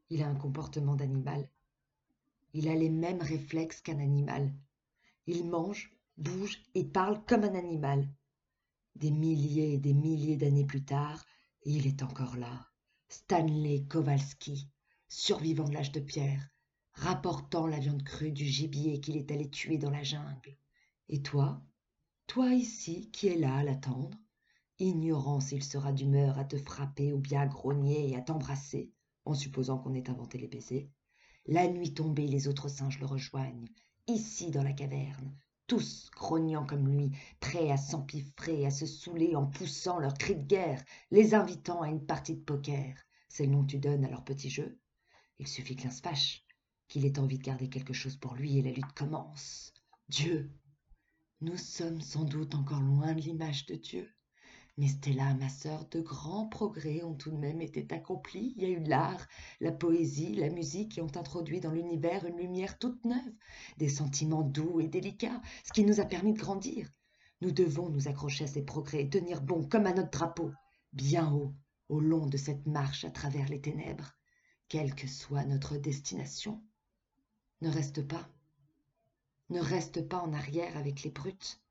Il a un comportement d'animal. Il a les mêmes réflexes qu'un animal. Il mange, bouge et parle comme un animal. Des milliers et des milliers d'années plus tard, il est encore là. Stanley Kowalski, survivant de l'âge de pierre, rapportant la viande crue du gibier qu'il est allé tuer dans la jungle. Et toi, toi ici qui es là à l'attendre, ignorant s'il sera d'humeur à te frapper ou bien à grogner et à t'embrasser, en supposant qu'on ait inventé les baisers. La nuit tombée, les autres singes le rejoignent, ici dans la caverne, tous grognant comme lui, prêts à s'empiffrer, à se saouler en poussant leurs cris de guerre, les invitant à une partie de poker. C'est le nom que tu donnes à leur petit jeu. Il suffit que l'un se fâche, qu'il ait envie de garder quelque chose pour lui et la lutte commence. Dieu! Nous sommes sans doute encore loin de l'image de Dieu. Mais Stella, ma sœur, de grands progrès ont tout de même été accomplis. Il y a eu l'art, la poésie, la musique qui ont introduit dans l'univers une lumière toute neuve, des sentiments doux et délicats, ce qui nous a permis de grandir. Nous devons nous accrocher à ces progrès et tenir bon comme à notre drapeau, bien haut, au long de cette marche à travers les ténèbres, quelle que soit notre destination. Ne reste pas, ne reste pas en arrière avec les brutes.